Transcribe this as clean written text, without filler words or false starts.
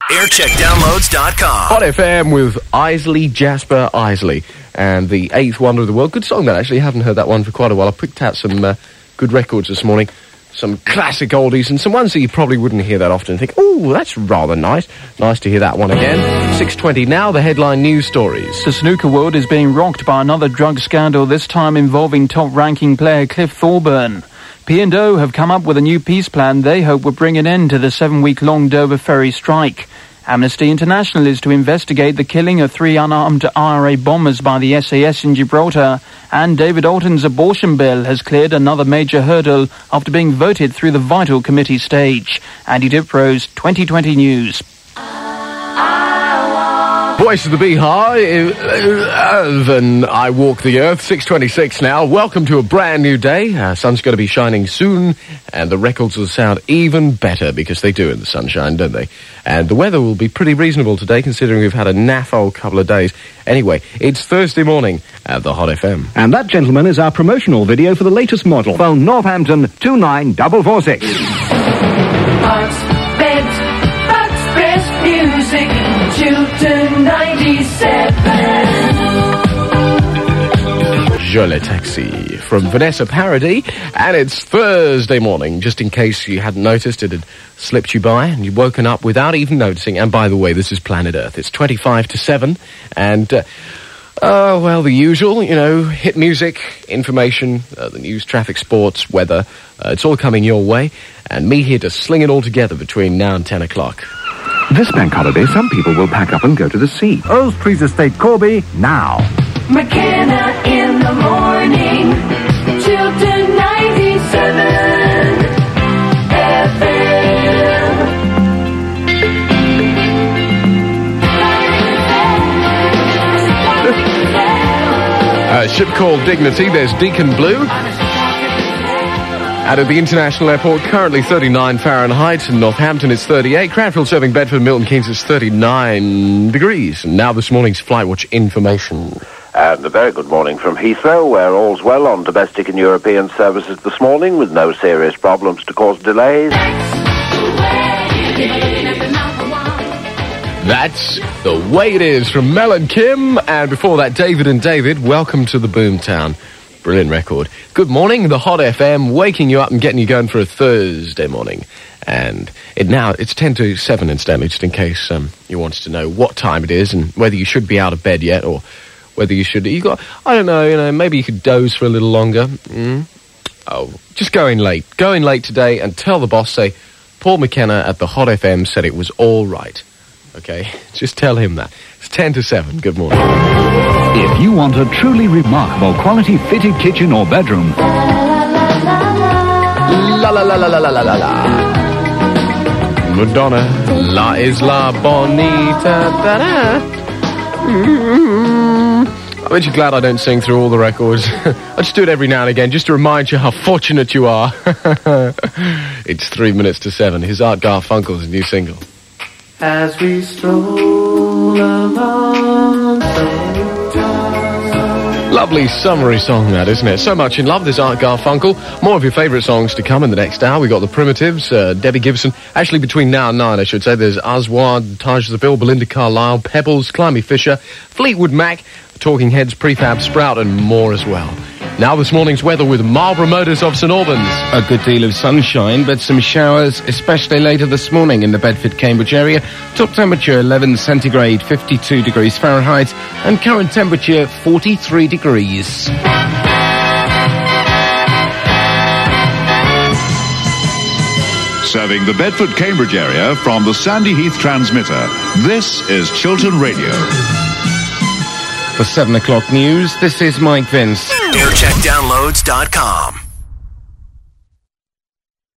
aircheckdownloads.com. Hot FM with Isley, Jasper Isley, and the Eighth Wonder of the World. Good song, that, actually. I haven't heard that one for quite a while. I picked out some good records this morning. Some classic oldies and some ones that you probably wouldn't hear that often. Think, oh, that's rather nice. Nice to hear that one again. 6:20 now, the headline news stories. The snooker world is being rocked by another drug scandal, this time involving top-ranking player Cliff Thorburn. P&O have come up with a new peace plan they hope will bring an end to the 7-week-long Dover ferry strike. Amnesty International is to investigate the killing of 3 unarmed IRA bombers by the SAS in Gibraltar, and David Alton's abortion bill has cleared another major hurdle after being voted through the vital committee stage. Andy Dipro's 2020 News. Voice of the Beehive, and I walk the earth. 6:26 now. Welcome to a brand new day. Sun's going to be shining soon, and the records will sound even better because they do in the sunshine, don't they? And the weather will be pretty reasonable today, considering we've had a naff old couple of days. Anyway, it's Thursday morning at the Hot FM. And that, gentlemen, is our promotional video for the latest model. Phone Northampton 29446. Bucks, beds, Bucks, best music. Chilton 97. Jolie Taxi from Vanessa Paradis, and it's Thursday morning, just in case you hadn't noticed. It had slipped you by and you'd woken up without even noticing. And by the way, this is Planet Earth. It's 25 to 7, and well, the usual, hit music, information, the news, traffic, sports, weather, it's all coming your way, and me here to sling it all together between now and 10 o'clock. This bank holiday, some people will pack up and go to the sea. Earls Trees Estate, Corby, now. McKenna in the morning. Chilton 97 FM. Ship called Dignity, there's Deacon Blue. Out of the international airport, currently 39 Fahrenheit. In Northampton, it's 38. Cranfield serving Bedford, Milton Keynes, it's 39 degrees. And now this morning's Flight Watch information. And a very good morning from Heathrow, where all's well on domestic and European services this morning, with no serious problems to cause delays. That's the way it is from Mel and Kim. And before that, David and David, welcome to the Boomtown. Brilliant record. Good morning, the Hot FM, waking you up and getting you going for a Thursday morning. And it's 10 to 7 incidentally, just in case you wanted to know what time it is and whether you should be out of bed yet, or whether you should, I don't know, maybe you could doze for a little longer. Oh, just go in late. Go in late today and tell the boss, say, Paul McKenna at the Hot FM said it was all right. Okay? Just tell him that. It's 10 to 7. Good morning. If you want a truly remarkable quality fitted kitchen or bedroom... La la la la la la la la la. Madonna, La Isla Bonita, da-da. Aren't you glad I don't sing through all the records? I just do it every now and again, just to remind you how fortunate you are. It's 3 minutes to 7. Here's Art Garfunkel's new single. As we stroll along. Lovely summery song, that, isn't it? So much in love, this Art Garfunkel. More of your favourite songs to come in the next hour. We got the Primitives, Debbie Gibson. Actually, between now and 9, I should say, there's Aswad, Taj Seville, Belinda Carlisle, Pebbles, Climby Fisher, Fleetwood Mac, the Talking Heads, Prefab Sprout, and more as well. Now this morning's weather with Marlborough Motors of St Albans. A good deal of sunshine, but some showers, especially later this morning in the Bedford-Cambridge area. Top temperature 11 centigrade, 52 degrees Fahrenheit, and current temperature 43 degrees. Serving the Bedford-Cambridge area from the Sandy Heath transmitter, this is Chilton Radio. For 7 o'clock news, this is Mike Vince. aircheckdownloads.com.